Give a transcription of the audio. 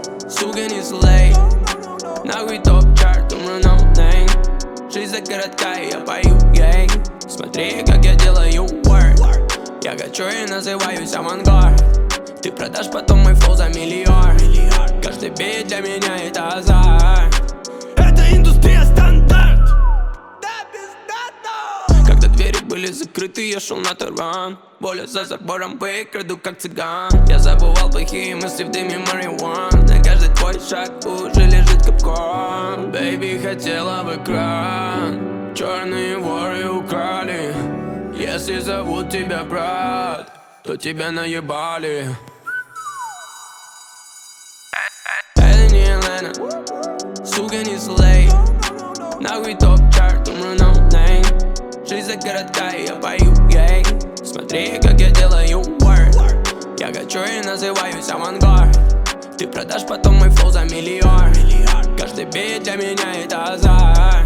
сука, не слей. Нахуй топ-чарт, умру ноунейм. Жизнь за городка, и я пою гей. Смотри, как я делаю work. Я хочу и называюсь авангард. Ты продашь потом мой флоу за миллиард. Каждый бит для меня это азарт. Это индустрия стандарт. Когда двери были закрыты, я шел на таран. Боли за забором, выкраду как цыган. Я забывал плохие мысли в дыме марихуан. На каждый твой шаг уже лежит капкан. Бэйби хотела в экран. Черные воры украли. Если зовут тебя брат, то тебя наебали. Это не Елена, сука, не слей. Нахуй топ-чарт, умру ноунейм. Жизнь за городка, и я пою гей. Смотри, как я делаю work. Я хочу и называюсь авангард. Ты продашь потом мой флоу за миллиард. Каждый бит для меня это азарт.